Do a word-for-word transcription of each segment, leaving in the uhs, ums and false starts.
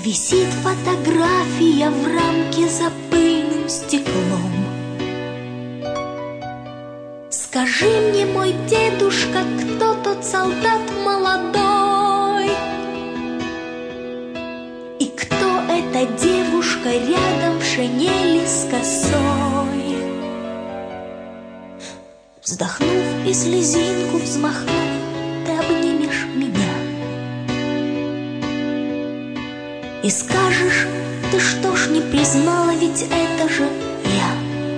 Висит фотография в рамке за пыльным стеклом. Скажи мне, мой дедушка, кто тот солдат молодой? И кто эта девушка рядом в шинели с косой? Вздохнув и слезинку взмахнув, ты обнимешь меня и скажешь: ты что ж не признала, ведь это же я.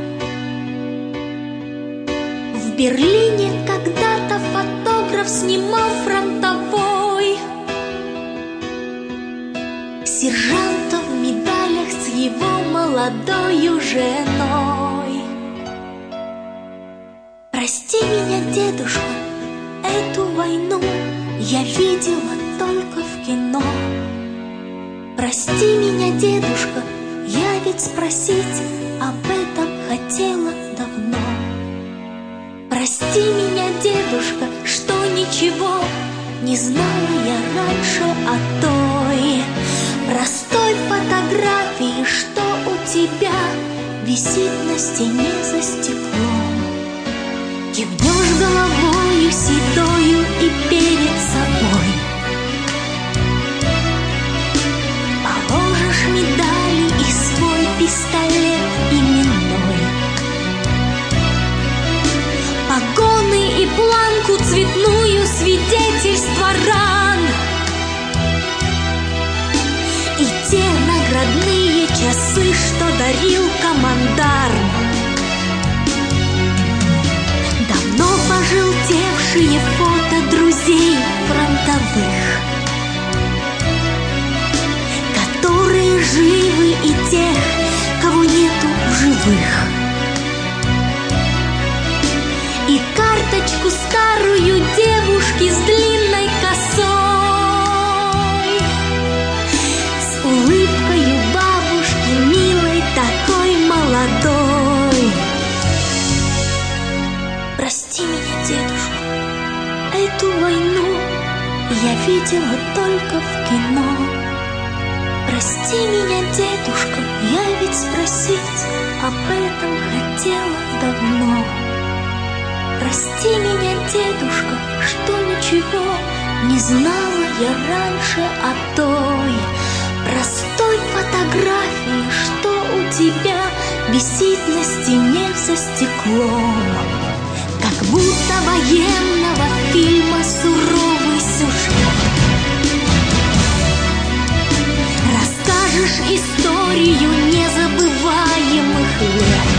В Берлине когда-то фотограф снимал фронтовой сержанта в медалях с его молодою женой. Прости меня, дедушка, эту войну я видела только в кино. Прости меня, дедушка, я ведь спросить об этом хотела давно. Прости меня, дедушка, что ничего не знала я раньше о той простой фотографии, что у тебя висит на стене за стеклом. Кивнешь головою седою и перед собой положишь медали и свой пистолет именной, погоны и планку цветную свидетельства ран, и те наградные часы, что дарил командарм. Давно пожелтевшие фото друзей фронтовых, которые живы, и тех, кого нету в живых. И карточку старую девушки с длинной косой, с улыбкою бабушки милой, такой молодой. Прости меня, дедушка, эту войну я видела только в кино. Прости меня, дедушка, я ведь спросить об этом хотела давно. Прости меня, дедушка, что ничего не знала я раньше о той простой фотографии, что у тебя висит на стене за стеклом. Как будто военного фильма суровый сюжет. Расскажешь историю незабываемых лет,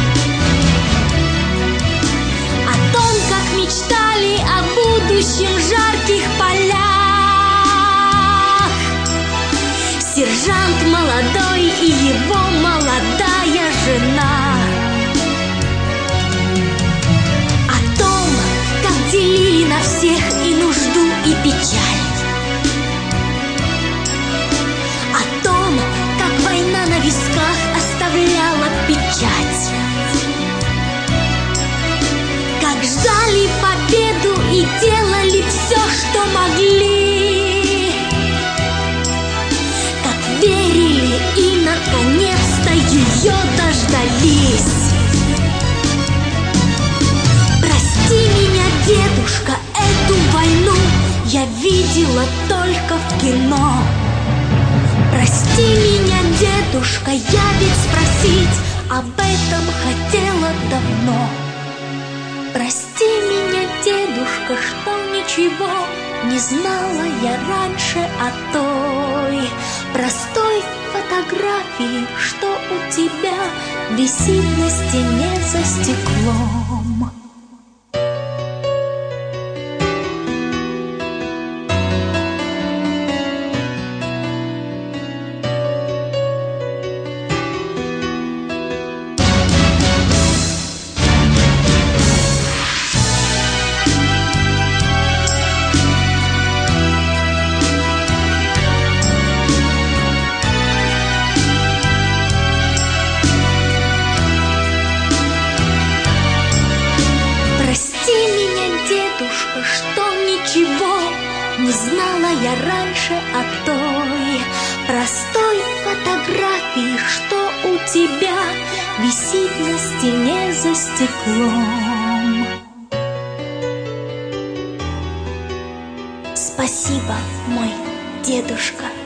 о том, как мечтали о будущем жарких полях сержант молодой и его молодая жена. О том, как делили на всех и нужду, и печаль. О том, как война на висках оставляла печать. Как ждали победу и делали все, что могли. Как верили и наконец-то ее дождались. Прости меня, дедушка, эту войну я видела только в кино. Прости меня, дедушка, я ведь спросить об этом хотела давно. Прости меня, дедушка, что ничего не знала я раньше о той простой фотографии, что у тебя висит на стене за стеклом. Не знала я раньше о той простой фотографии, что у тебя висит на стене за стеклом. Спасибо, мой дедушка.